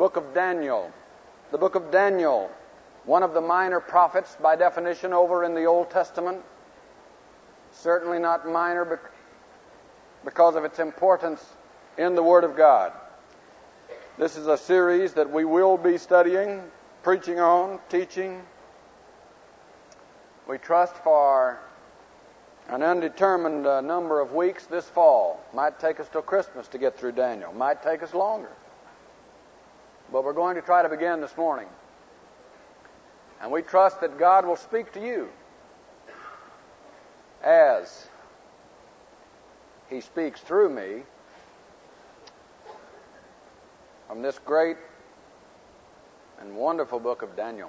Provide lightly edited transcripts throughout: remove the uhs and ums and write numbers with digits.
book of Daniel. The book of Daniel, one of the minor prophets by definition over in the Old Testament. Certainly not minor because of its importance in the Word of God. This is a series that we will be studying, preaching on, teaching. We trust for an undetermined number of weeks this fall. Might take us till Christmas to get through Daniel. Might take us longer. But we're going to try to begin this morning. And we trust that God will speak to you as He speaks through me from this great and wonderful book of Daniel.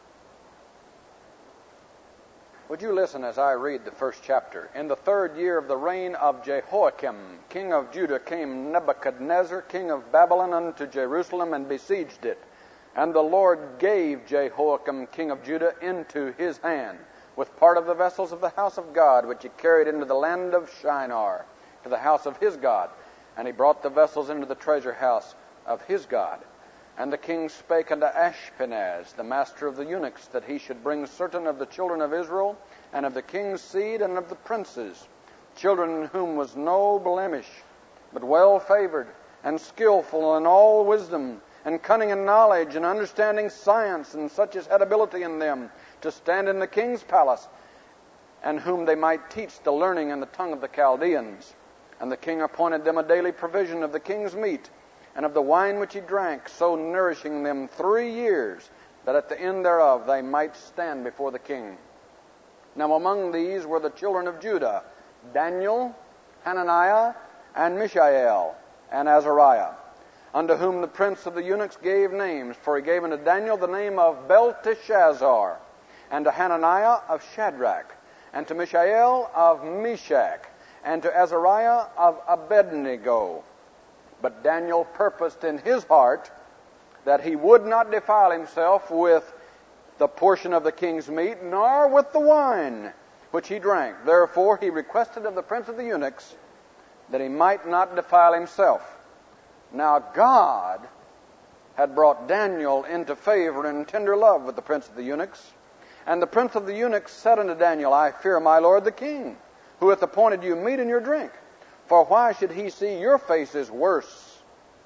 Would you listen as I read the first chapter? In the 3rd year of the reign of Jehoiakim, king of Judah, came Nebuchadnezzar, king of Babylon, unto Jerusalem, and besieged it. And the Lord gave Jehoiakim, king of Judah, into his hand, with part of the vessels of the house of God, which he carried into the land of Shinar, to the house of his God. And he brought the vessels into the treasure house of his God. And the king spake unto Ashpenaz, the master of the eunuchs, that he should bring certain of the children of Israel, and of the king's seed, and of the princes, children in whom was no blemish, but well favored, and skillful in all wisdom, and cunning in knowledge, and understanding science, and such as had ability in them, to stand in the king's palace, and whom they might teach the learning and the tongue of the Chaldeans. And the king appointed them a daily provision of the king's meat, and of the wine which he drank, so nourishing them 3 years, that at the end thereof they might stand before the king. Now among these were the children of Judah, Daniel, Hananiah, and Mishael, and Azariah, unto whom the prince of the eunuchs gave names. For he gave unto Daniel the name of Belteshazzar, and to Hananiah of Shadrach, and to Mishael of Meshach, and to Azariah of Abednego. But Daniel purposed in his heart that he would not defile himself with the portion of the king's meat, nor with the wine which he drank. Therefore he requested of the prince of the eunuchs that he might not defile himself. Now God had brought Daniel into favor and tender love with the prince of the eunuchs. And the prince of the eunuchs said unto Daniel, I fear my lord the king, who hath appointed you meat and your drink. For why should he see your faces worse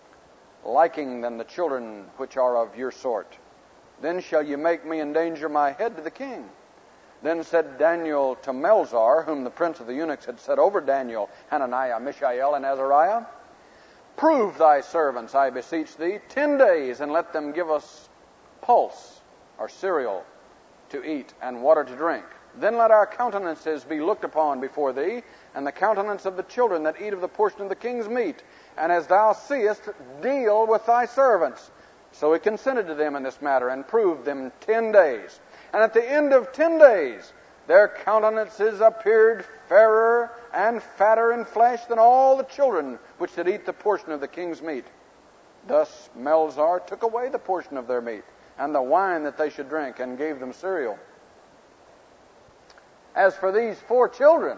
liking than the children which are of your sort? Then shall you make me endanger my head to the king. Then said Daniel to Melzar, whom the prince of the eunuchs had set over Daniel, Hananiah, Mishael, and Azariah, prove thy servants, I beseech thee, 10 days, and let them give us pulse, or cereal, to eat, and water to drink. Then let our countenances be looked upon before thee, and the countenance of the children that eat of the portion of the king's meat. And as thou seest, deal with thy servants. So he consented to them in this matter, and proved them 10 days. And at the end of 10 days, their countenances appeared fairer and fatter in flesh than all the children which did eat the portion of the king's meat. Thus Melzar took away the portion of their meat, and the wine that they should drink, and gave them cereal. As for these 4 children,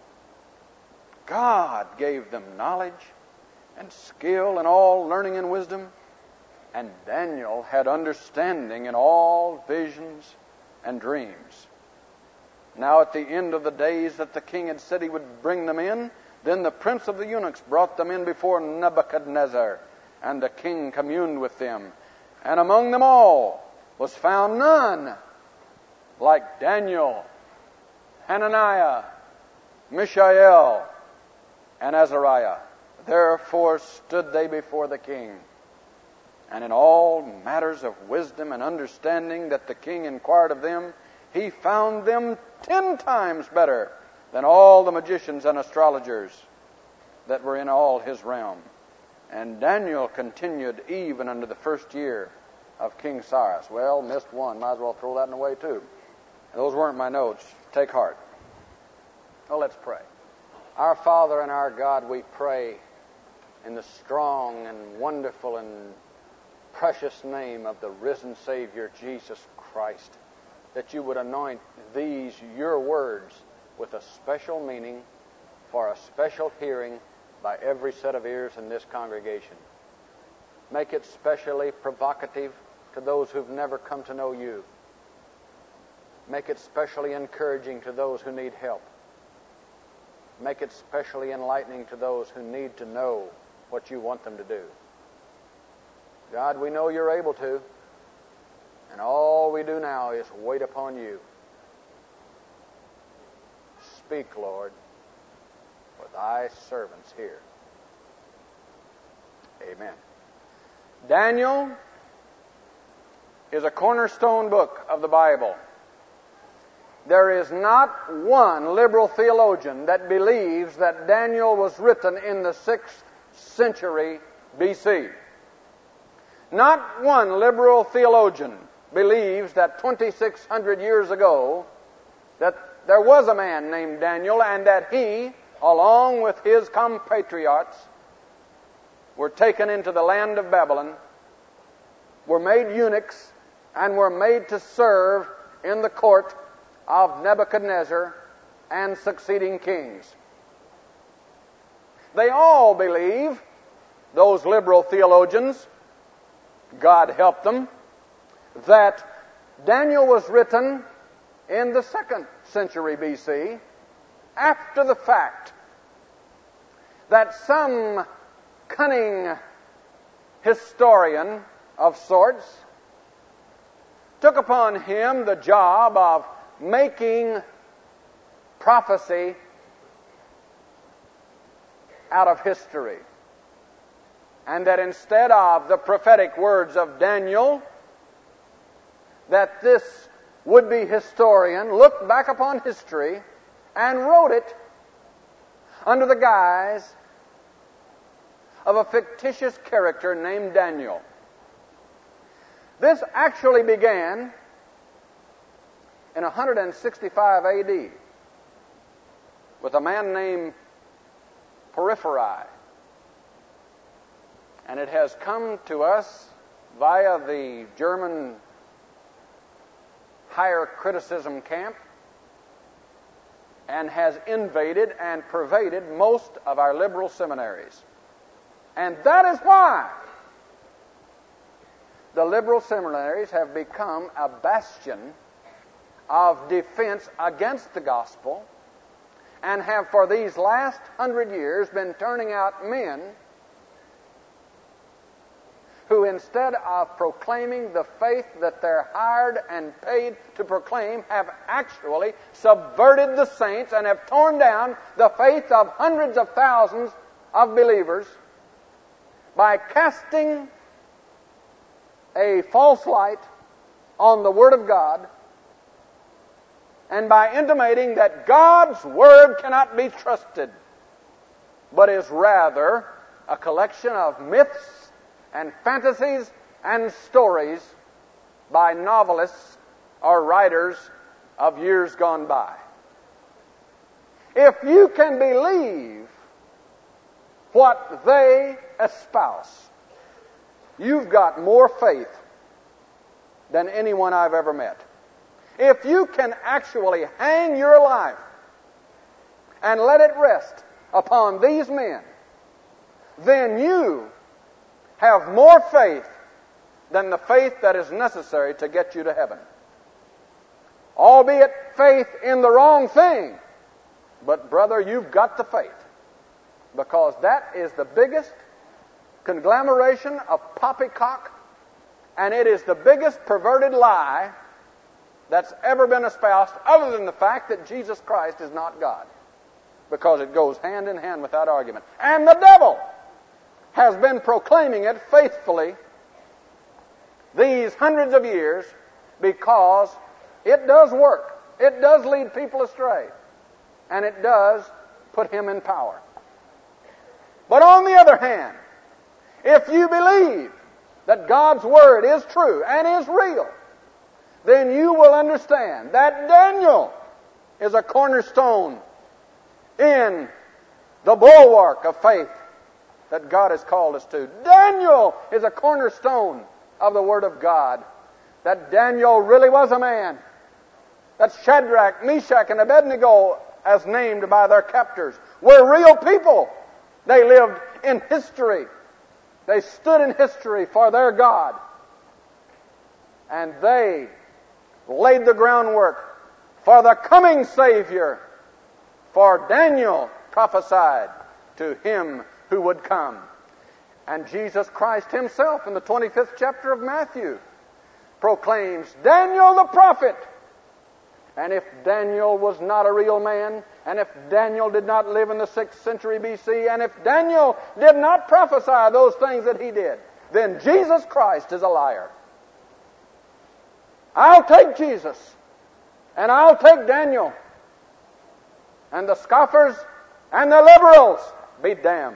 God gave them knowledge and skill in all learning and wisdom, and Daniel had understanding in all visions and dreams. Now at the end of the days that the king had said he would bring them in, then the prince of the eunuchs brought them in before Nebuchadnezzar, and the king communed with them. And among them all was found none like Daniel, Hananiah, Mishael, and Azariah. Therefore stood they before the king. And in all matters of wisdom and understanding that the king inquired of them, he found them 10 times better than all the magicians and astrologers that were in all his realm. And Daniel continued even unto the 1st year of King Cyrus. Well, missed one. Might as well throw that in away too. Those weren't my notes. Take heart. Well, let's pray. Our Father and our God, we pray in the strong and wonderful and precious name of the risen Savior, Jesus Christ, that you would anoint these, your words, with a special meaning for a special hearing by every set of ears in this congregation. Make it specially provocative to those who've never come to know you. Make it specially encouraging to those who need help. Make it specially enlightening to those who need to know what you want them to do. God, we know you're able to, and all we do now is wait upon you. Speak, Lord, for thy servants here. Amen. Daniel is a cornerstone book of the Bible. There is not one liberal theologian that believes that Daniel was written in the 6th century B.C. Not one liberal theologian believes that 2,600 years ago that there was a man named Daniel and that he, along with his compatriots, were taken into the land of Babylon, were made eunuchs, and were made to serve in the court of Nebuchadnezzar and succeeding kings. They all believe, those liberal theologians, God help them, that Daniel was written in the 2nd century B.C. after the fact, that some cunning historian of sorts took upon him the job of making prophecy out of history. And that instead of the prophetic words of Daniel, that this would-be historian looked back upon history and wrote it under the guise of a fictitious character named Daniel. This actually began in 165 A.D. with a man named Porphyry. And it has come to us via the German higher criticism camp and has invaded and pervaded most of our liberal seminaries. And that is why the liberal seminaries have become a bastion of defense against the gospel and have for these last 100 years been turning out men who, instead of proclaiming the faith that they're hired and paid to proclaim, have actually subverted the saints and have torn down the faith of hundreds of thousands of believers by casting a false light on the Word of God and by intimating that God's Word cannot be trusted, but is rather a collection of myths and fantasies and stories by novelists or writers of years gone by. If you can believe what they espouse, you've got more faith than anyone I've ever met. If you can actually hang your life and let it rest upon these men, then you have more faith than the faith that is necessary to get you to heaven. Albeit faith in the wrong thing. But brother, you've got the faith. Because that is the biggest conglomeration of poppycock, and it is the biggest perverted lie that's ever been espoused, other than the fact that Jesus Christ is not God. Because it goes hand in hand with that argument. And the devil has been proclaiming it faithfully these hundreds of years because it does work. It does lead people astray. And it does put him in power. But on the other hand, if you believe that God's Word is true and is real, then you will understand that Daniel is a cornerstone in the bulwark of faith that God has called us to. Daniel is a cornerstone of the Word of God. That Daniel really was a man. That Shadrach, Meshach, and Abednego, as named by their captors, were real people. They lived in history. They stood in history for their God. And they laid the groundwork for the coming Savior. For Daniel prophesied to him who would come. And Jesus Christ himself in the 25th chapter of Matthew proclaims Daniel the prophet. And if Daniel was not a real man, and if Daniel did not live in the 6th century BC, and if Daniel did not prophesy those things that he did, then Jesus Christ is a liar. I'll take Jesus, and I'll take Daniel, and the scoffers and the liberals be damned.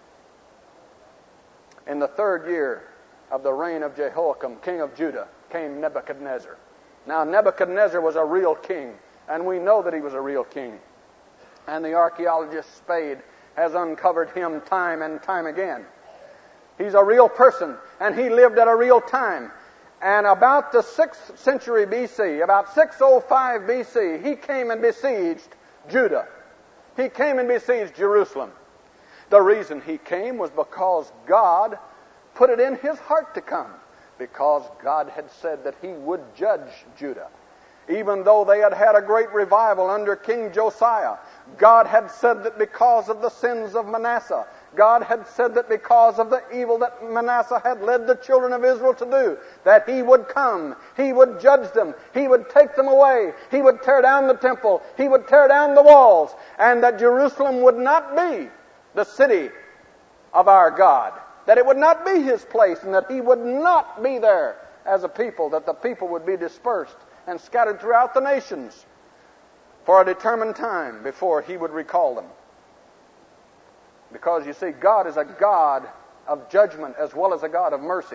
In the 3rd year of the reign of Jehoiakim, king of Judah, came Nebuchadnezzar. Now, Nebuchadnezzar was a real king, and we know that he was a real king. And the archaeologist Spade has uncovered him time and time again. He's a real person, and he lived at a real time. And about the 6th century BC, about 605 BC, he came and besieged Judah. He came and besieged Jerusalem. The reason he came was because God put it in his heart to come. Because God had said that he would judge Judah. Even though they had had a great revival under King Josiah, God had said that because of the sins of Manasseh, God had said that because of the evil that Manasseh had led the children of Israel to do, that he would come, he would judge them, he would take them away, he would tear down the temple, he would tear down the walls, and that Jerusalem would not be the city of our God. That it would not be his place, and that he would not be there as a people, that the people would be dispersed and scattered throughout the nations for a determined time before he would recall them. Because you see, God is a God of judgment as well as a God of mercy.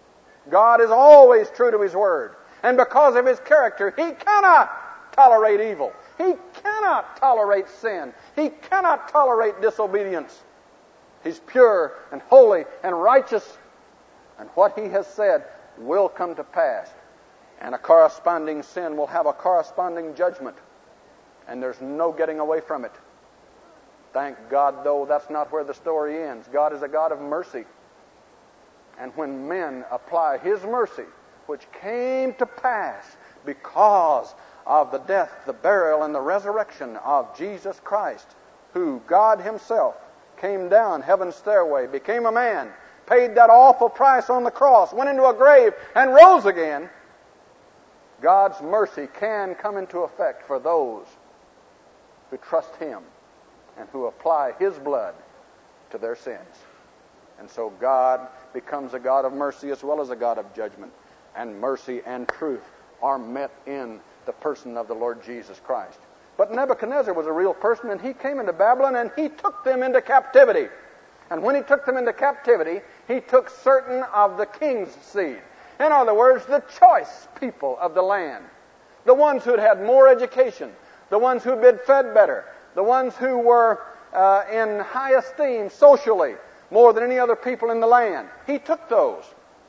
God is always true to his word. And because of his character, he cannot tolerate evil. He cannot tolerate sin. He cannot tolerate disobedience. He's pure and holy and righteous. And what he has said will come to pass. And a corresponding sin will have a corresponding judgment. And there's no getting away from it. Thank God, though, that's not where the story ends. God is a God of mercy. And when men apply his mercy, which came to pass because of the death, the burial, and the resurrection of Jesus Christ, who God himself came down heaven's stairway, became a man, paid that awful price on the cross, went into a grave, and rose again, God's mercy can come into effect for those who trust him and who apply his blood to their sins. And so God becomes a God of mercy as well as a God of judgment. And mercy and truth are met in the person of the Lord Jesus Christ. But Nebuchadnezzar was a real person, and he came into Babylon, and he took them into captivity. And when he took them into captivity, he took certain of the king's seed. In other words, the choice people of the land. The ones who had had more education. The ones who had been fed better. The ones who were in high esteem socially, more than any other people in the land. He took those.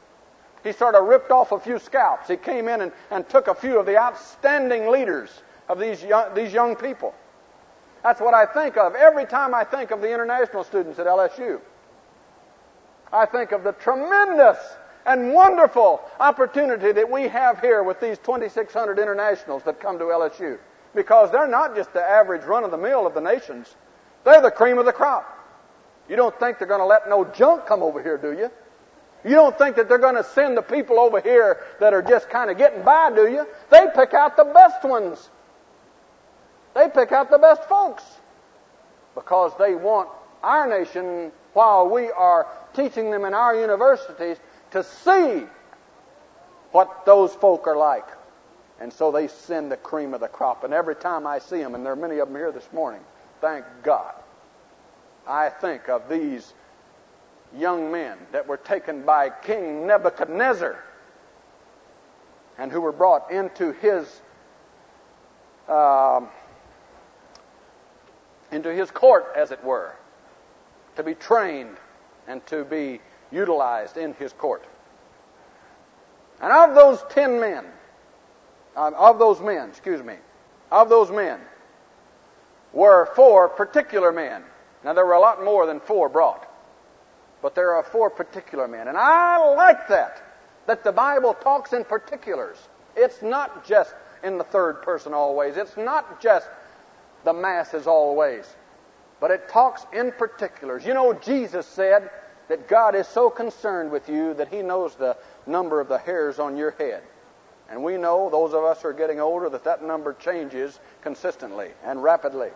He sort of ripped off a few scalps. He came in and took a few of the outstanding leaders of these young people. That's what I think of every time I think of the international students at LSU. I think of the tremendous and wonderful opportunity that we have here with these 2,600 internationals that come to LSU. Because they're not just the average run-of-the-mill of the nations. They're the cream of the crop. You don't think they're going to let no junk come over here, do you? You don't think that they're going to send the people over here that are just kind of getting by, do you? They pick out the best ones. They pick out the best folks. Because they want our nation, while we are teaching them in our universities, to see what those folk are like. And so they send the cream of the crop. And every time I see them, and there are many of them here this morning, thank God, I think of these young men that were taken by King Nebuchadnezzar and who were brought into his court, as it were, to be trained and to be utilized in his court. And of those 10 men, of those men were 4 particular men. Now, there were a lot more than 4 brought. but there are 4 particular men. And I like that the Bible talks in particulars. It's not just in the third person always. It's not just the masses always. But it talks in particulars. You know, Jesus said that God is so concerned with you that He knows the number of the hairs on your head. And we know, those of us who are getting older, that number changes consistently and rapidly.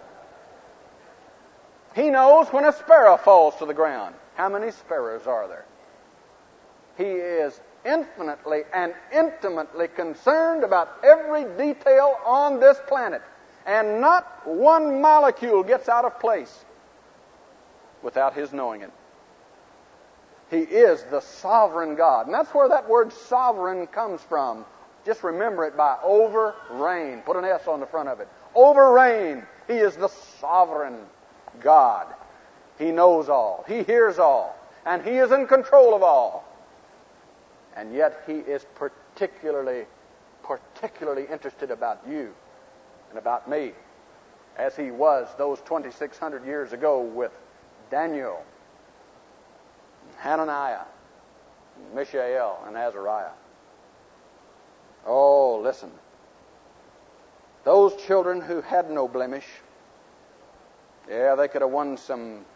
He knows when a sparrow falls to the ground. How many sparrows are there? He is infinitely and intimately concerned about every detail on this planet. And not one molecule gets out of place without His knowing it. He is the sovereign God. And that's where that word sovereign comes from. Just remember it by over reign. Put an S on the front of it. Over reign. He is the sovereign God. He knows all. He hears all. And He is in control of all. And yet He is particularly interested about you and about me, as He was those 2,600 years ago with Daniel, Hananiah, Mishael, and Azariah. Oh, listen. Those children who had no blemish, they could have won some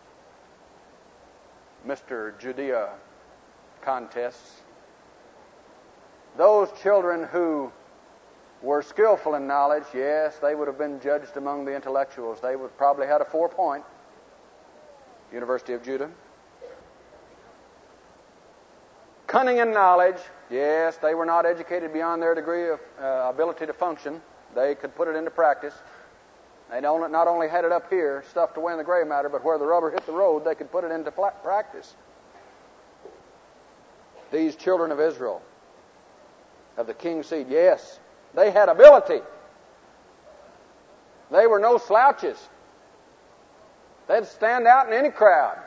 Mr. Judea contests. Those children who were skillful in knowledge, yes, they would have been judged among the intellectuals. They would probably had a 4-point. University of Judah. Cunning in knowledge, yes, they were not educated beyond their degree of ability to function. They could put it into practice. They not only had it up here, stuffed away in the gray matter, but where the rubber hit the road, they could put it into practice. These children of Israel, of the king's seed, yes, they had ability. They were no slouches. They'd stand out in any crowd.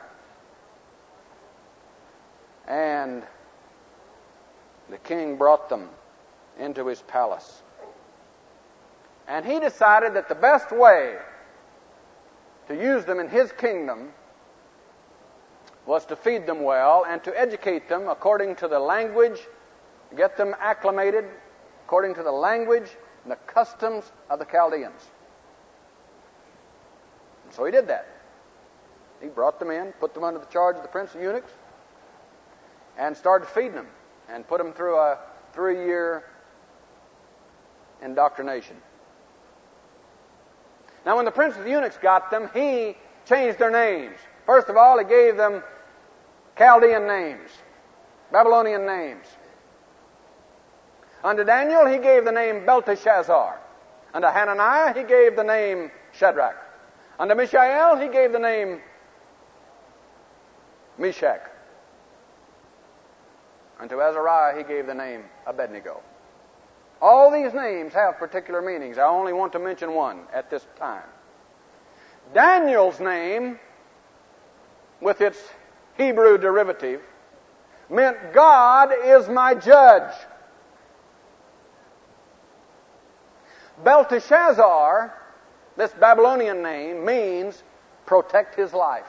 And the king brought them into his palace. And he decided that the best way to use them in his kingdom was to feed them well and to educate them according to the language, get them acclimated according to the language and the customs of the Chaldeans. And so he did that. He brought them in, put them under the charge of the prince of eunuchs, and started feeding them and put them through a 3-year indoctrination. Now, when the prince of the eunuchs got them, he changed their names. First of all, he gave them Chaldean names, Babylonian names. Unto Daniel, he gave the name Belteshazzar. Unto Hananiah, he gave the name Shadrach. Unto Mishael, he gave the name Meshach. Unto Azariah, he gave the name Abednego. All these names have particular meanings. I only want to mention one at this time. Daniel's name, with its Hebrew derivative, meant God is my judge. Belteshazzar, this Babylonian name, means protect his life.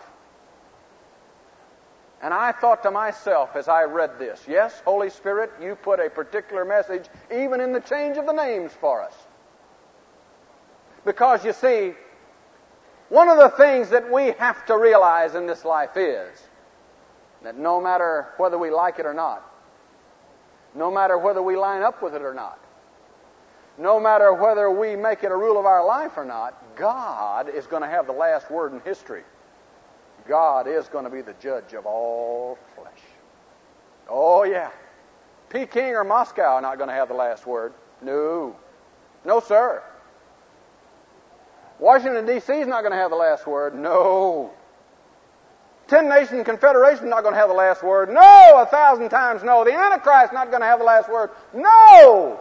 And I thought to myself as I read this, yes, Holy Spirit, you put a particular message even in the change of the names for us. Because you see, one of the things that we have to realize in this life is that no matter whether we like it or not, no matter whether we line up with it or not, no matter whether we make it a rule of our life or not, God is going to have the last word in history. God is going to be the judge of all flesh. Oh, yeah. Peking or Moscow are not going to have the last word. No. No, sir. Washington, D.C. is not going to have the last word. No. 10-nation confederation is not going to have the last word. No, 1,000 times no. The Antichrist is not going to have the last word. No.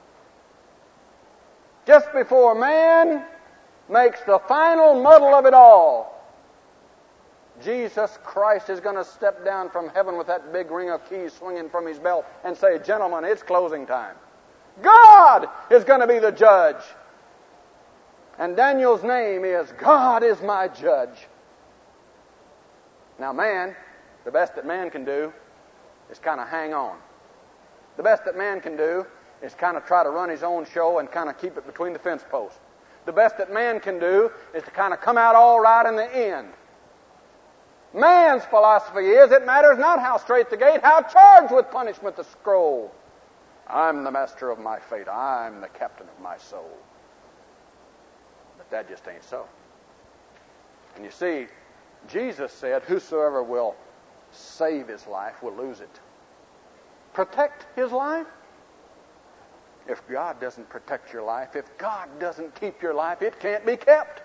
Just before man makes the final muddle of it all, Jesus Christ is going to step down from heaven with that big ring of keys swinging from his belt and say, gentlemen, it's closing time. God is going to be the judge. And Daniel's name is, God is my judge. Now, man, The best that man can do is kind of hang on. The best that man can do is kind of try to run his own show and kind of keep it between the fence posts. The best that man can do is to kind of come out all right in the end. Man's philosophy is, it matters not how straight the gate, how charged with punishment the scroll. I'm the master of my fate. I'm the captain of my soul. But that just ain't so. And you see, Jesus said, whosoever will save his life will lose it. Protect his life? If God doesn't protect your life, if God doesn't keep your life, it can't be kept.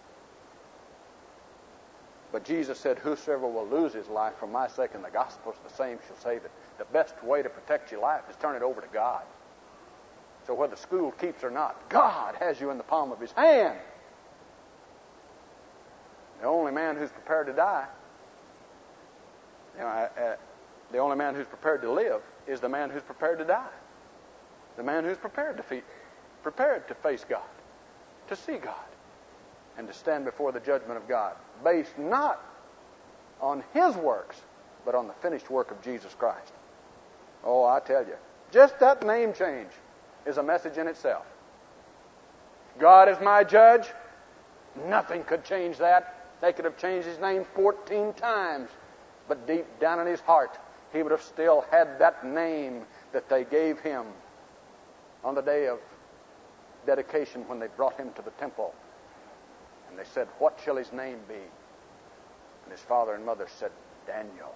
But Jesus said, whosoever will lose his life for my sake and the gospel's, the same shall save it. The best way to protect your life is turn it over to God. So whether school keeps or not, God has you in the palm of his hand. The only man who's prepared to die, the only man who's prepared to live is the man who's prepared to die. The man who's prepared to face God, to see God, and to stand before the judgment of God, based not on his works, but on the finished work of Jesus Christ. Oh, I tell you, just that name change is a message in itself. God is my judge. Nothing could change that. They could have changed his name 14 times, but deep down in his heart, he would have still had that name that they gave him on the day of dedication when they brought him to the temple. And they said, what shall his name be? And his father and mother said, Daniel.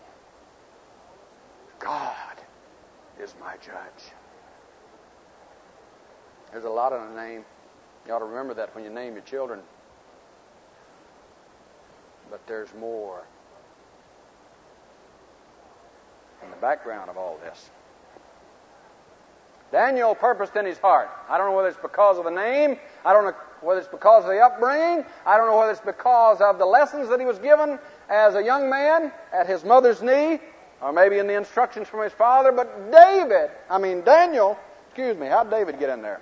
God is my judge. There's a lot in a name. You ought to remember that when you name your children. But there's more in the background of all this. Daniel purposed in his heart. I don't know whether it's because of the name. I don't know whether it's because of the upbringing. I don't know whether it's because of the lessons that he was given as a young man at his mother's knee, or maybe in the instructions from his father. But Daniel, how'd David get in there?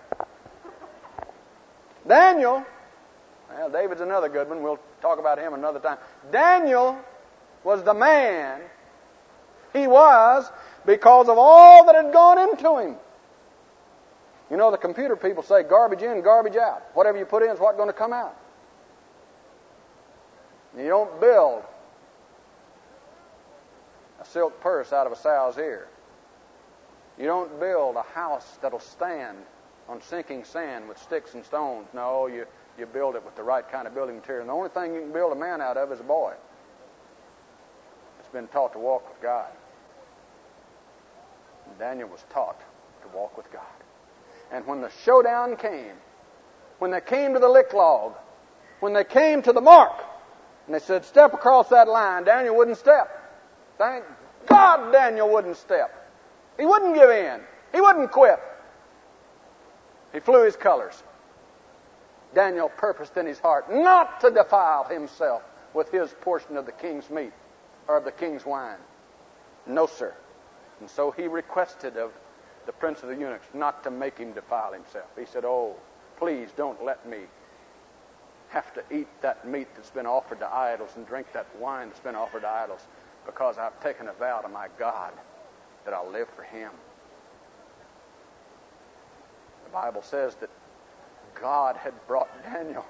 Daniel, well, David's another good one. We'll talk about him another time. Daniel was the man he was because of all that had gone into him. You know, the computer people say garbage in, garbage out. Whatever you put in is what's going to come out. You don't build a silk purse out of a sow's ear. You don't build a house that'll stand on sinking sand with sticks and stones. No, you build it with the right kind of building material. And the only thing you can build a man out of is a boy that's been taught to walk with God. And Daniel was taught to walk with God. And when the showdown came, when they came to the lick log, when they came to the mark, and they said, step across that line, Daniel wouldn't step. Thank God Daniel wouldn't step. He wouldn't give in. He wouldn't quit. He flew his colors. Daniel purposed in his heart not to defile himself with his portion of the king's meat or of the king's wine. No, sir. And so he requested of the prince of the eunuchs not to make him defile himself. He said, oh, please don't let me have to eat that meat that's been offered to idols and drink that wine that's been offered to idols, because I've taken a vow to my God that I'll live for him. The Bible says that God had brought Daniel.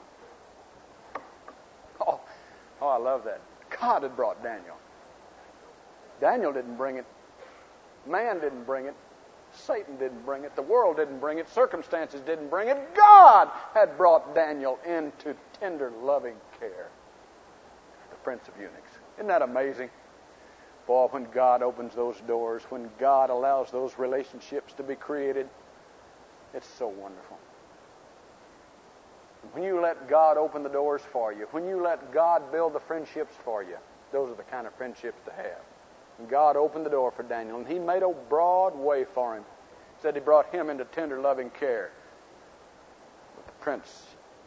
Oh, I love that. God had brought Daniel. Daniel didn't bring it. Man didn't bring it. Satan didn't bring it. The world didn't bring it. Circumstances didn't bring it. God had brought Daniel into tender, loving care. The Prince of Eunuchs. Isn't that amazing? Boy, when God opens those doors, when God allows those relationships to be created, it's so wonderful. When you let God open the doors for you, when you let God build the friendships for you, those are the kind of friendships to have. And God opened the door for Daniel, and he made a broad way for him. He said he brought him into tender, loving care with the prince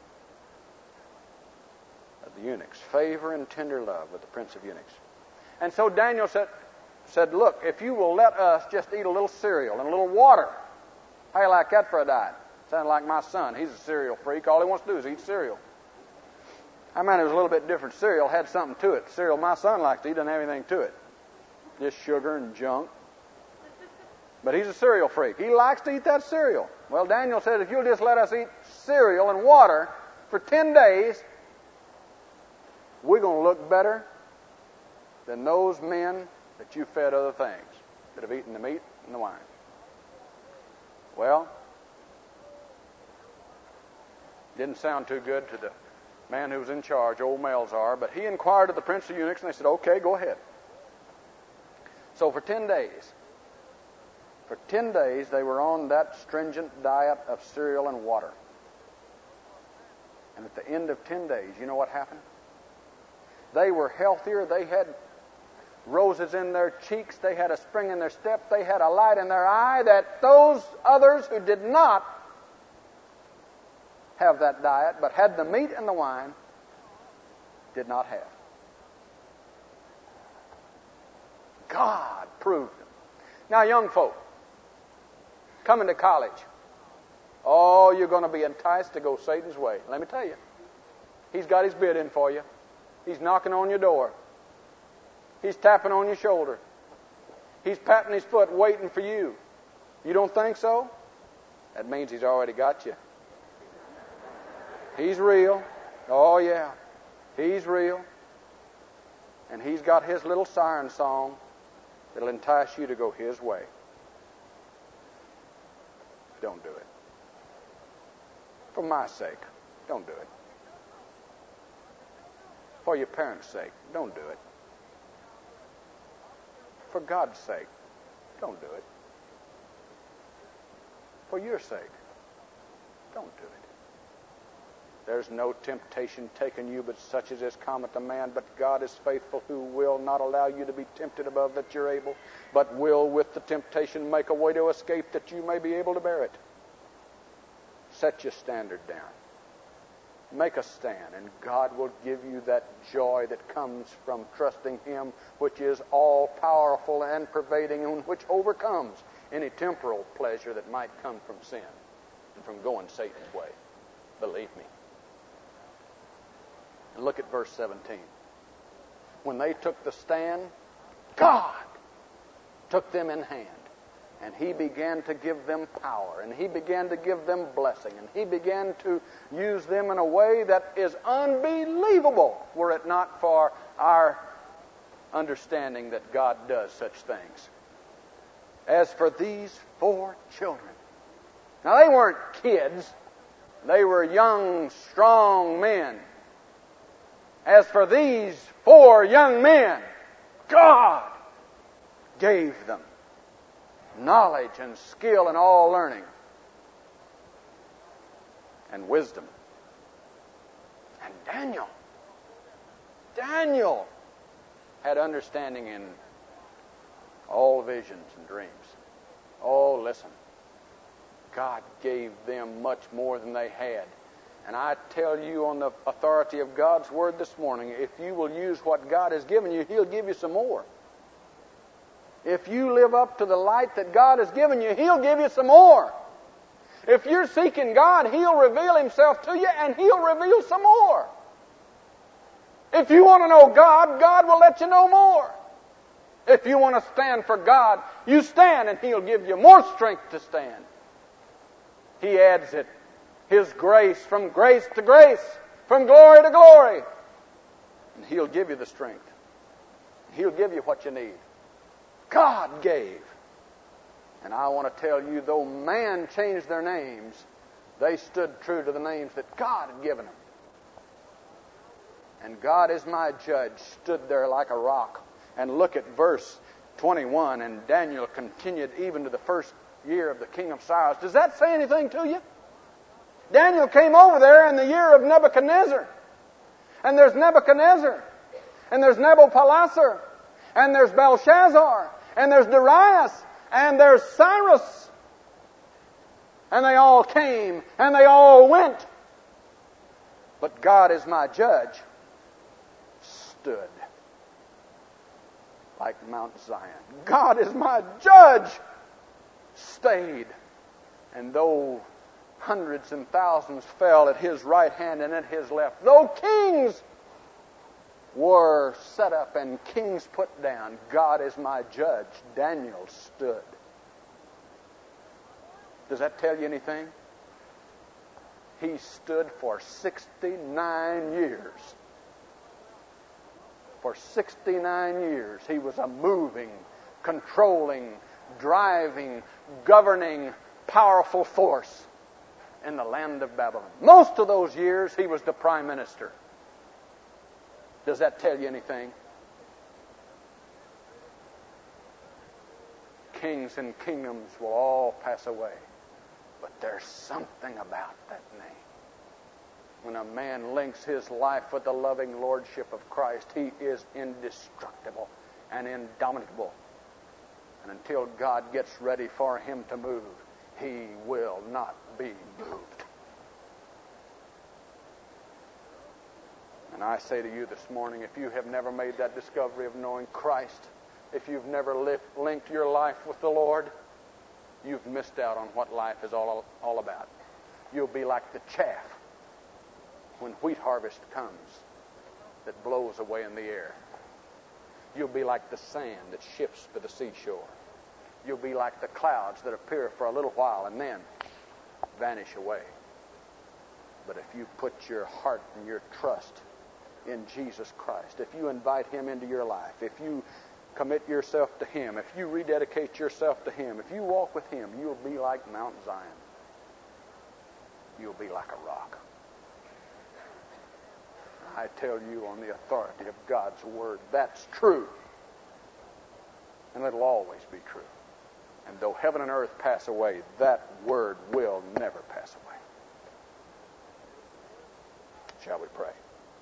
of the eunuchs. Favor and tender love with the prince of eunuchs. And so Daniel said, look, if you will let us just eat a little cereal and a little water, how do you like that for a diet? Sounded like my son. He's a cereal freak. All he wants to do is eat cereal. I mean, it was a little bit different cereal, had something to it. The cereal my son likes to eat doesn't have anything to it. just sugar and junk. But he's a cereal freak. He likes to eat that cereal. Well, Daniel said, if you'll just let us eat cereal and water for 10 days, we're going to look better than those men that you fed other things, that have eaten the meat and the wine. Well, didn't sound too good to the man who was in charge, old Melzar, but he inquired of the prince of eunuchs, and they said, okay, go ahead. So for 10 days, they were on that stringent diet of cereal and water. And at the end of 10 days, you know what happened? They were healthier. They had roses in their cheeks. They had a spring in their step. They had a light in their eye that those others who did not have that diet, but had the meat and the wine, did not have. God proved them. Now, young folk, coming to college, oh, you're going to be enticed to go Satan's way. Let me tell you, he's got his bid in for you. He's knocking on your door. He's tapping on your shoulder. He's patting his foot, waiting for you. You don't think so? That means he's already got you. He's real. Oh, yeah. He's real. And he's got his little siren song that'll entice you to go his way. Don't do it. For my sake, don't do it. For your parents' sake, don't do it. For God's sake, don't do it. For your sake, don't do it. There's no temptation taken you but such as is common to man, but God is faithful, who will not allow you to be tempted above that you're able, but will with the temptation make a way to escape that you may be able to bear it. Set your standard down. Make a stand, and God will give you that joy that comes from trusting Him, which is all-powerful and pervading, and which overcomes any temporal pleasure that might come from sin and from going Satan's way. Believe me. And look at verse 17. When they took the stand, God took them in hand. And He began to give them power. And He began to give them blessing. And He began to use them in a way that is unbelievable, were it not for our understanding that God does such things. As for these 4 children. Now, they weren't kids. They were young, strong men. As for these 4 young men, God gave them knowledge and skill in all learning and wisdom. And Daniel had understanding in all visions and dreams. Oh, listen. God gave them much more than they had. And I tell you on the authority of God's Word this morning, if you will use what God has given you, He'll give you some more. If you live up to the light that God has given you, He'll give you some more. If you're seeking God, He'll reveal Himself to you, and He'll reveal some more. If you want to know God, God will let you know more. If you want to stand for God, you stand, and He'll give you more strength to stand. He adds it. His grace to grace, from glory to glory. And He'll give you the strength. He'll give you what you need. God gave. And I want to tell you, though man changed their names, they stood true to the names that God had given them. And God is my judge stood there like a rock. And look at verse 21. And Daniel continued even to the first year of the king of Cyrus. Does that say anything to you? Daniel came over there in the year of Nebuchadnezzar. And there's Nebuchadnezzar. And there's Nabopolassar. And there's Belshazzar. And there's Darius. And there's Cyrus. And they all came. And they all went. But God is my judge stood like Mount Zion. God is my judge stayed. And though hundreds and thousands fell at His right hand and at His left, though kings were set up and kings put down, God is my judge. Daniel stood. Does that tell you anything? He stood for 69 years. For 69 years, he was a moving, controlling, driving, governing, powerful force in the land of Babylon. Most of those years, he was the prime minister. Does that tell you anything? Kings and kingdoms will all pass away. But there's something about that name. When a man links his life with the loving lordship of Christ, he is indestructible and indomitable. And until God gets ready for him to move, he will not be moved. And I say to you this morning, if you have never made that discovery of knowing Christ, if you've never linked your life with the Lord, you've missed out on what life is all about. You'll be like the chaff when wheat harvest comes that blows away in the air. You'll be like the sand that shifts to the seashore. You'll be like the clouds that appear for a little while and then vanish away. But if you put your heart and your trust in Jesus Christ, if you invite him into your life, if you commit yourself to him, if you rededicate yourself to him, if you walk with him, you'll be like Mount Zion. You'll be like a rock. I tell you on the authority of God's word, that's true. And it'll always be true. And though heaven and earth pass away, that word will never pass away. Shall we pray?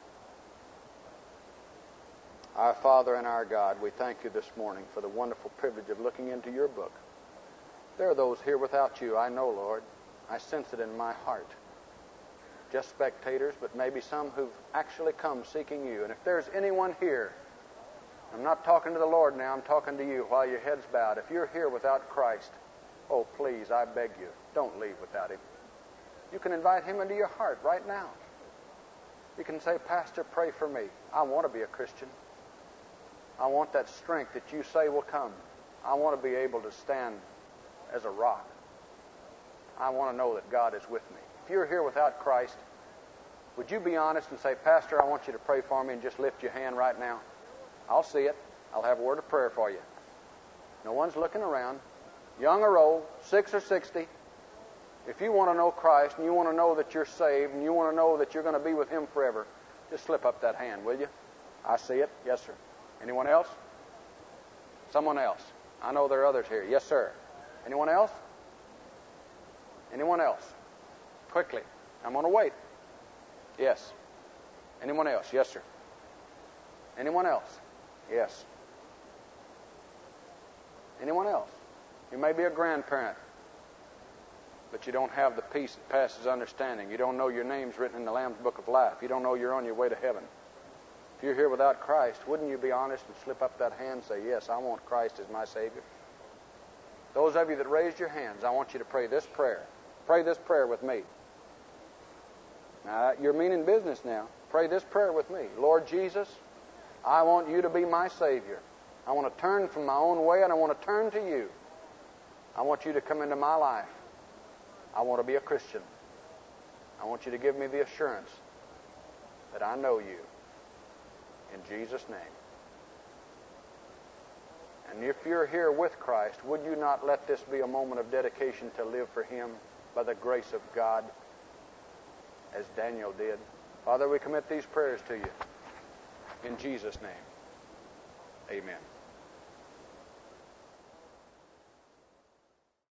Our Father and our God, we thank you this morning for the wonderful privilege of looking into your book. There are those here without you, I know, Lord. I sense it in my heart. Just spectators, but maybe some who've actually come seeking you. And if there's anyone here, I'm not talking to the Lord now, I'm talking to you while your head's bowed. If you're here without Christ, oh, please, I beg you, don't leave without him. You can invite him into your heart right now. You can say, Pastor, pray for me. I want to be a Christian. I want that strength that you say will come. I want to be able to stand as a rock. I want to know that God is with me. If you're here without Christ, would you be honest and say, Pastor, I want you to pray for me, and just lift your hand right now? I'll see it. I'll have a word of prayer for you. No one's looking around. Young or old, 6 or 60. If you want to know Christ and you want to know that you're saved and you want to know that you're going to be with him forever, just slip up that hand, will you? I see it. Yes, sir. Anyone else? Someone else. I know there are others here. Yes, sir. Anyone else? Anyone else? Quickly. I'm going to wait. Yes. Anyone else? Yes, sir. Anyone else? Yes. Anyone else? You may be a grandparent, but you don't have the peace that passes understanding. You don't know your name's written in the Lamb's Book of Life. You don't know you're on your way to heaven. If you're here without Christ, wouldn't you be honest and slip up that hand and say, yes, I want Christ as my Savior? Those of you that raised your hands, I want you to pray this prayer. Pray this prayer with me. Now, you're meaning business now. Pray this prayer with me. Lord Jesus, I want you to be my Savior. I want to turn from my own way and I want to turn to you. I want you to come into my life. I want to be a Christian. I want you to give me the assurance that I know you. In Jesus' name. And if you're here with Christ, would you not let this be a moment of dedication to live for him by the grace of God, as Daniel did? Father, we commit these prayers to you. In Jesus' name, amen.